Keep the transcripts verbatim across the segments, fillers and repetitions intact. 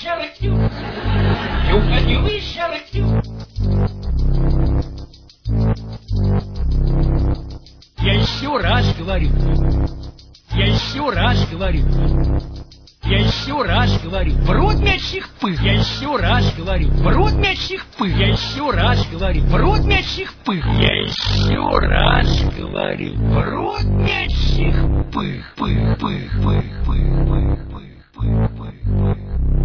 чертю, и уходил и чертю. Я еще раз говорю, я еще раз говорю, я еще раз говорю, в рот мячих пых, я еще раз говорю, в рот мячих пых, я еще раз говорю, в рот мячих пых, я еще раз говорю, в рот мячих пых, пых, пых, пых, пых, пых, пых, пых, пых, пых.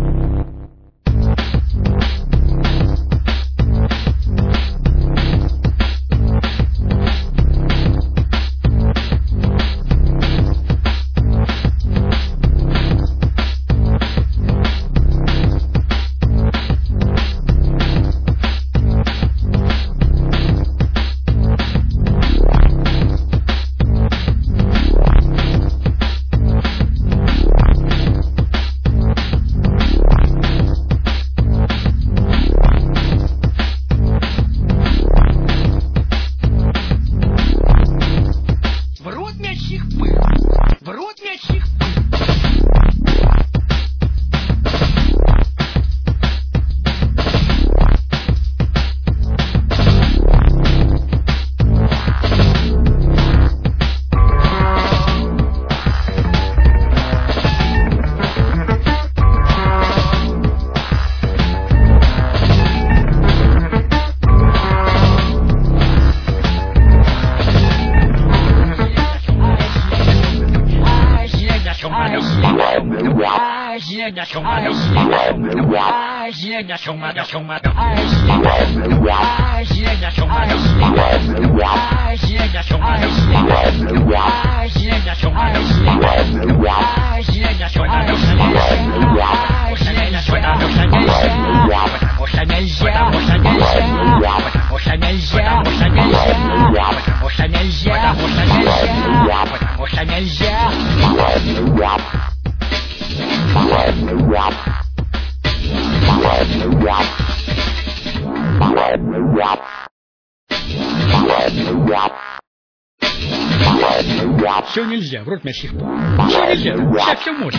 Все нельзя, в рот мячих пых. Все нельзя, сейчас все можно.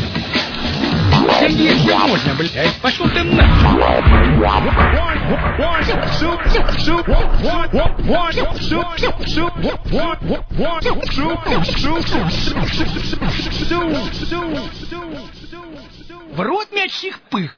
Деньги все можно, блядь. Пошел ты нахуй. В рот мячих пых.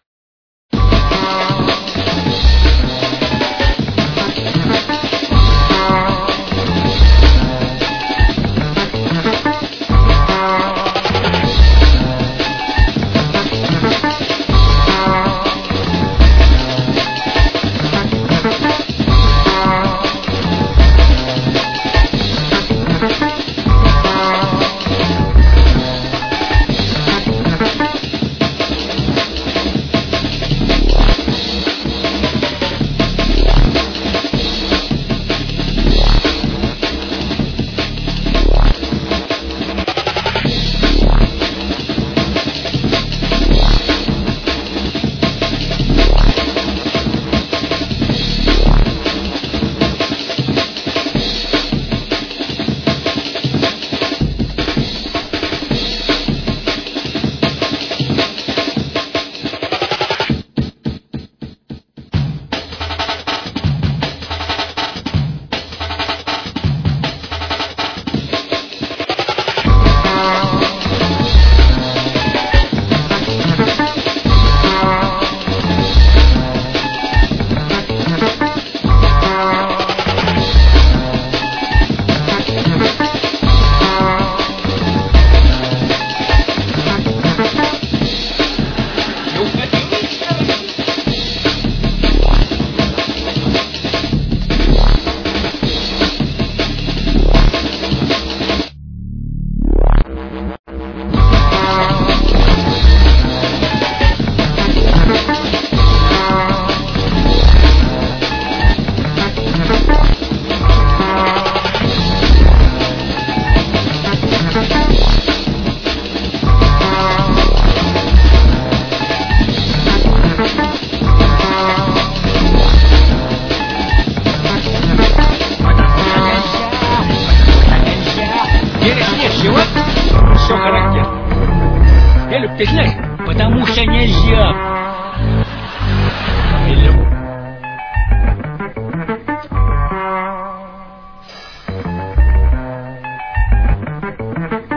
Ты знаешь, потому что нельзя.